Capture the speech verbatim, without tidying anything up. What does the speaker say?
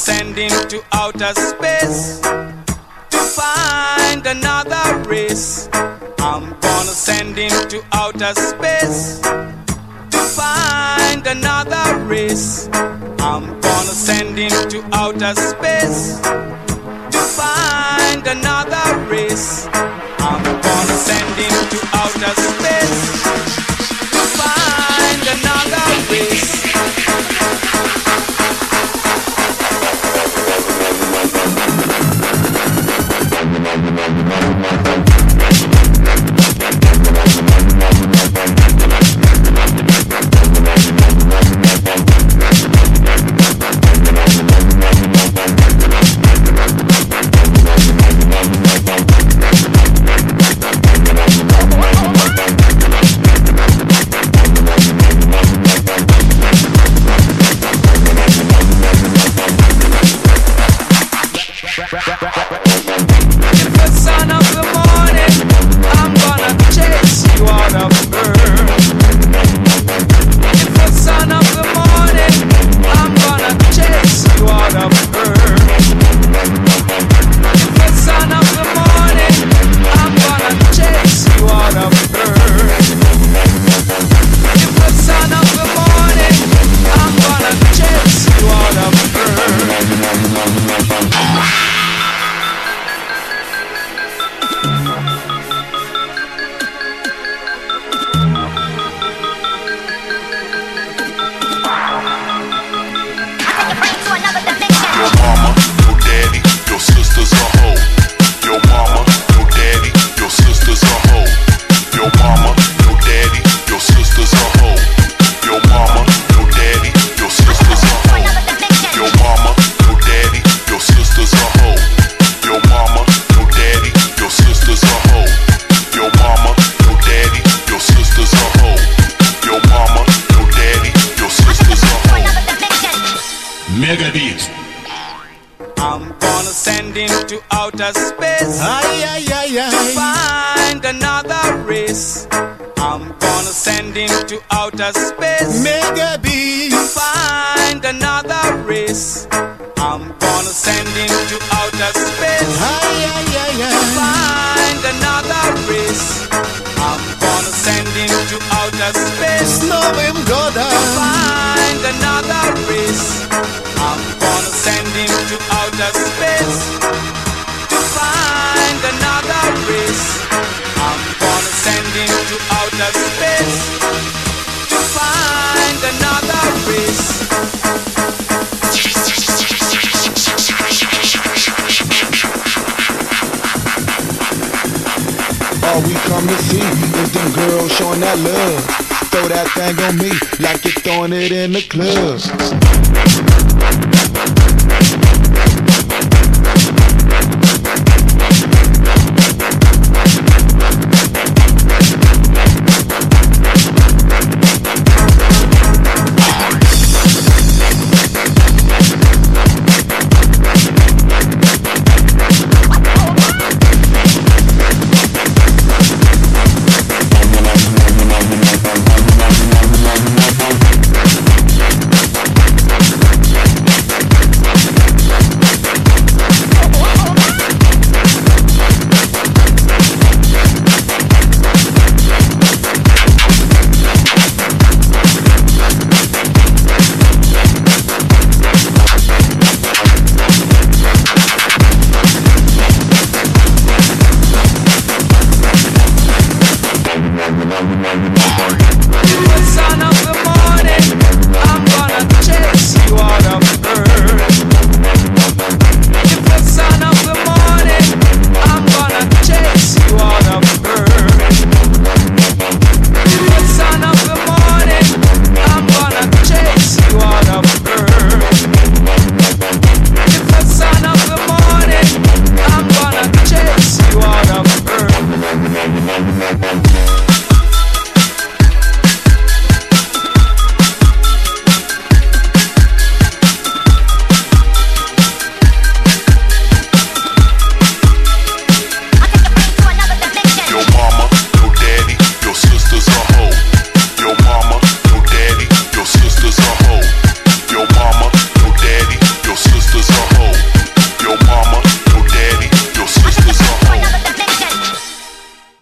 send him to outer space to find another race. I'm gonna send him to outer space to find another race. I'm gonna send him to outer space to find another race. I'm gonna send him to outer space to find another race. I'm gonna send him to outer space Aye, aye, aye, to aye. find another race. I'm gonna send him to outer space Mega to beats. find another race. I'm gonna send him to outer space Aye, aye, aye, to aye. find another race. I'm gonna send him to outer space Snow him go to down. find another race. I'm gonna send him to outer space to find another race. I'm gonna send him to outer space to find another race. All we come to see is them girls showing that love. Throw that thing on me like you're throwing it in the club.